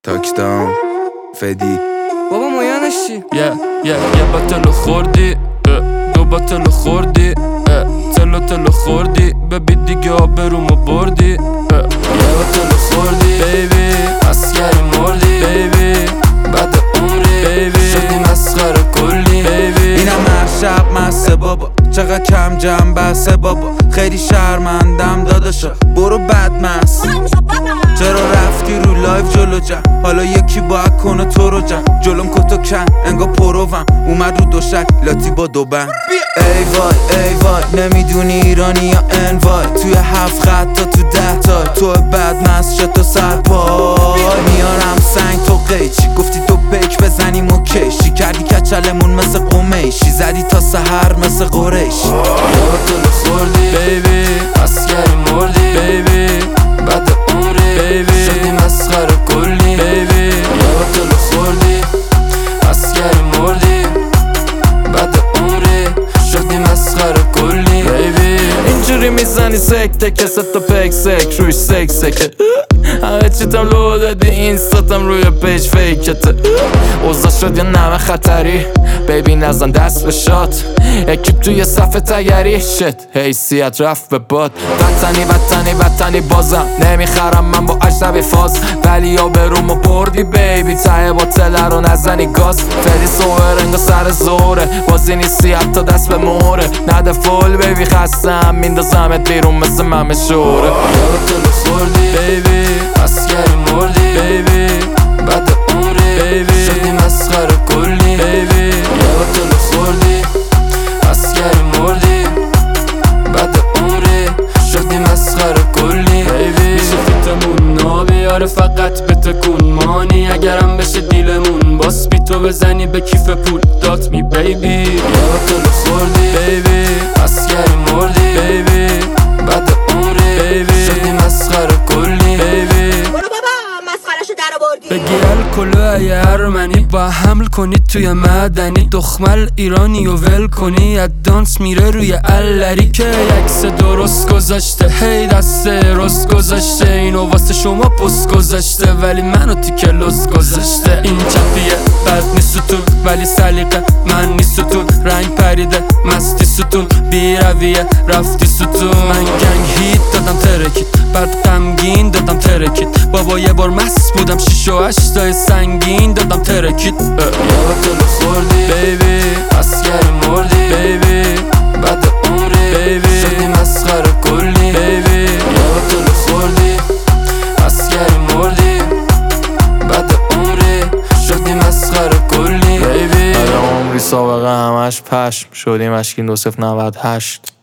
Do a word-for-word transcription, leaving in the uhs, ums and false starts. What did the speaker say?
تاکدام فدی بابا مایانش چی؟ یه یه یه بطلو خوردی دو بطلو خوردی تلو تلو خوردی ببی دیگه آبرومو بردی یه بطلو خوردی بیبی اسکری مردی بیبی بعد عمری بیبی شدی مسخره کلی بیبی اینم هر شب مسته بابا چقدر کم جمع بسته بابا خیلی شرمندم داداشا برو بدمست چرا رفتی رو لایف جلو جم حالا یکی باید کنه تو رو جم جلوم کتو کن انگا پروم اومد رو دوشک لاتی با دو بند ای وای ای وای نمیدونی ایرانی یا انوای توی هفت خط تا تو ده تا تو بدمست شد تو سر پای میارم سنگ تو قیچی گفتی تو بک بزنیم اوکیشی کردی کچلمون مثل قمیشی زدی تا سحر مثل قریشی یه بطلو خوردی بیبی اسکری مردی بیبی بعد عمری بیبی شدی مسخره کلی بیبی یه بطلو خوردی اسکری مردی بعد عمری شدی مسخره کلی بیبی اینجوری میزنی سکته که ست و پک سک روش سک سکه همه چیتم لو دادی اینستاتم روی پیج فیکته اوضاع شد یا نمه خطری بیبی نزن دست به شات اکیب توی صفحه تگری شت حیثیت رفت به باد وطنی وطنی وطنی بازم نمیخرم من با اجنبی فاز ولی یا برومو بردی بیبی ته باطله رو نزنی گاز فری سوهر انگا سر زوره بازی نیستی حتی دست به موره نده فول بیبی خستم میندازمت بیرون مثل ممه شوره یه بطلو خوردی بیبی اسکری مردی بیبی بعد عمری بیبی شدی مسخره کلی بیبی یه بطلو خوردی اسکری مردی بعد عمری شدی مسخره کلی بیبی میشه فیتمون نابیاره فقط بتکون مانی اگرم بشه دیلمون باس بی تو بزنی به کیف پول دات می بیبی یه بطلو خوردی بیبی اسکری مردی بیبی بعد عمری بیبی شدی مسخره کلی بیبی بگی الکلو یه ارمنی با حمل کنید توی مدنی دخمل ایرانی و ول کنی از دانس میره روی الری که یکس درست گذاشته هی دست رست گذاشته اینو واسه شما پست گذاشته ولی منو تیکه لز گذاشته این چپیه بد نیست ستون ولی سلیقه من نیست ستون رنگ پریده مستی ستون بی رویه رفتی ستون من گنگ هیت دادم ترکید بعد غمگین دادم ترکید بابا یه بار مست بودم شیش و هشتای سنگین دادم ترکید یه بطلو خوردی بیبی اسکری مردی بیبی بعد عمری بیبی شدی مسخره کلی بیبی یه بطلو خوردی اسکری مردی بعد عمری شدی مسخره کلی بیبی بعد عمری سابقه همش پشم شدیم اشکین دو صفر نود هشت